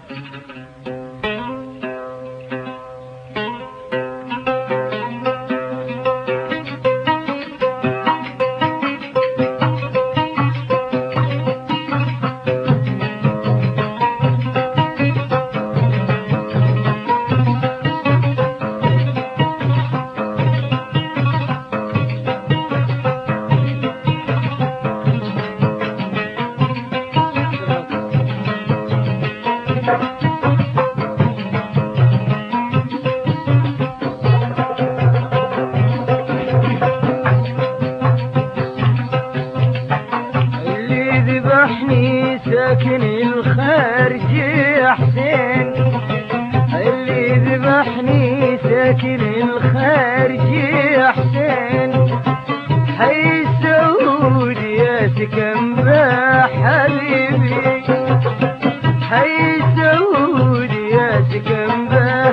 ساكن الخارج يا حسين، اللي ذبحني ساكن الخارج يا حسين، حي سعود يا سكن با حبيبي، حي سعود يا سكن با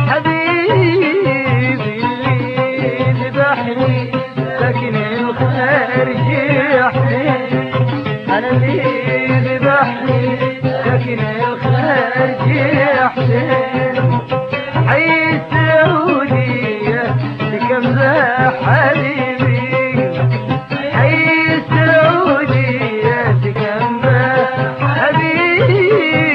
حبيبي، اللي ذبحني ساكن الخارج يا حسين، أنا اللي ذبحني ساكن الخارج يا حسين، حي السعودية سكن ذا حبيبي، حي السعودية سكن ذا حبيبي.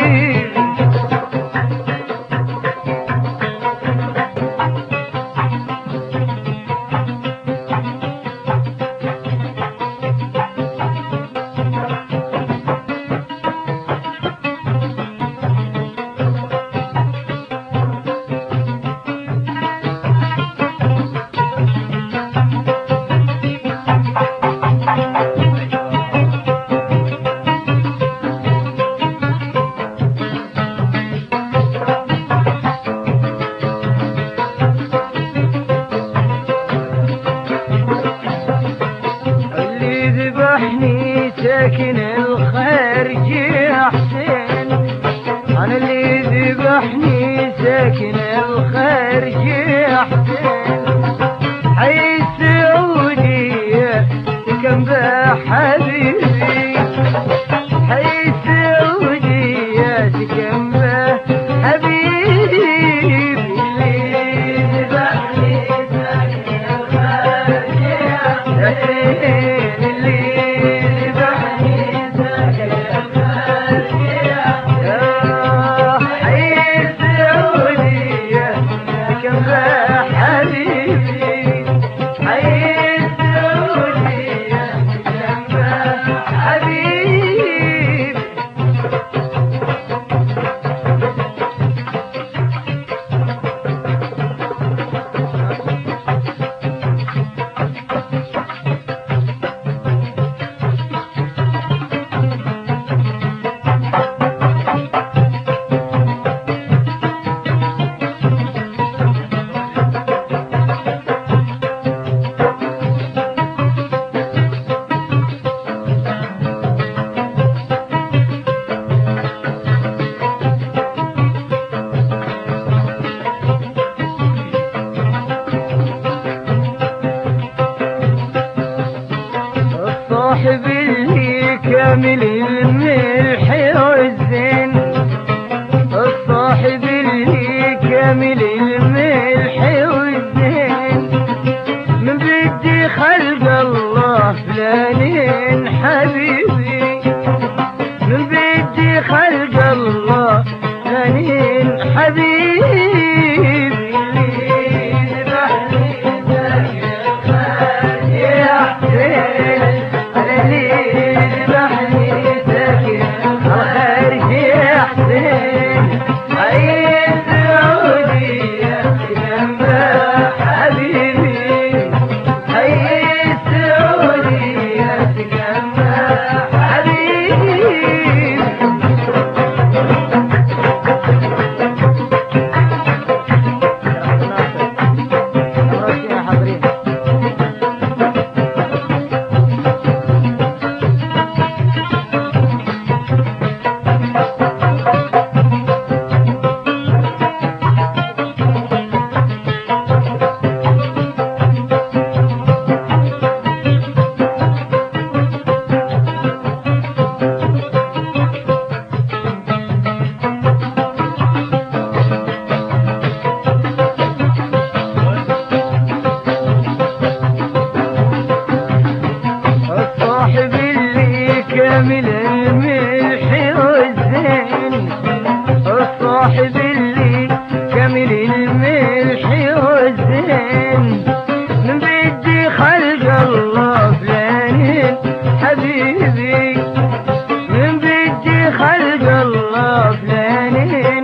ذبحني ساكن الخارج يا حسين، أنا اللي ذبحني ساكن الخارج يا حسين، حي السعودية سكن ذا حبيبي، حي السعودية سكن ذا حبيبي، اللي ذبحني ساكن الخارج يا حسين، الصاحب اللي كامل الملح والزين، الصاحب اللي كامل الملح والزين، من بدي خلق الله فلانين حبيبي، من بدي خلق الله فلانين حبيبي، اللي ذبحني ساكن الخارج يا حسين، اللي ذبحني صاحب اللي كامل الملح والزين من بدي خلق الله فلانين حبيبي من بدي خلق الله فلانين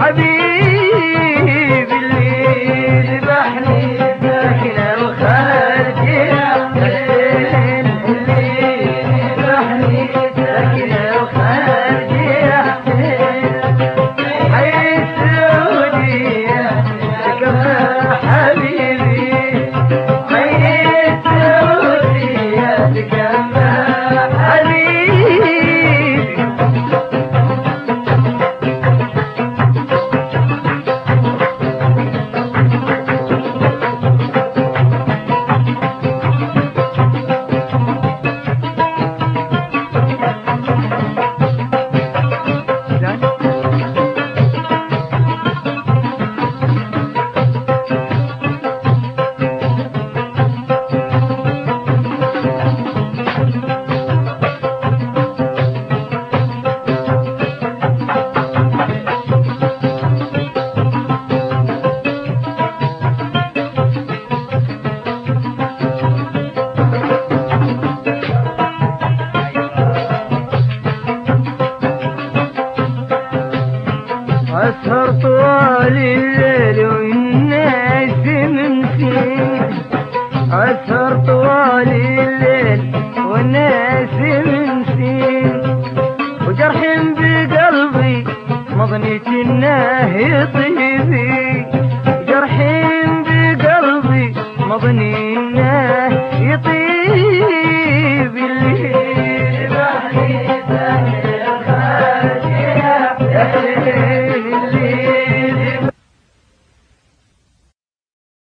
حبيبي اللي ذبحني ساكن الخارج يا حسين اللي ذبحني ساكن الخارج يا حسين حي السعودية كما حبيبي حي السعودية كما حبيبي أسهر طوال الليل والناس منسين أسهر طوال الليل والناس منسين وجرح بقلبي مظنيت انه طيبي جرح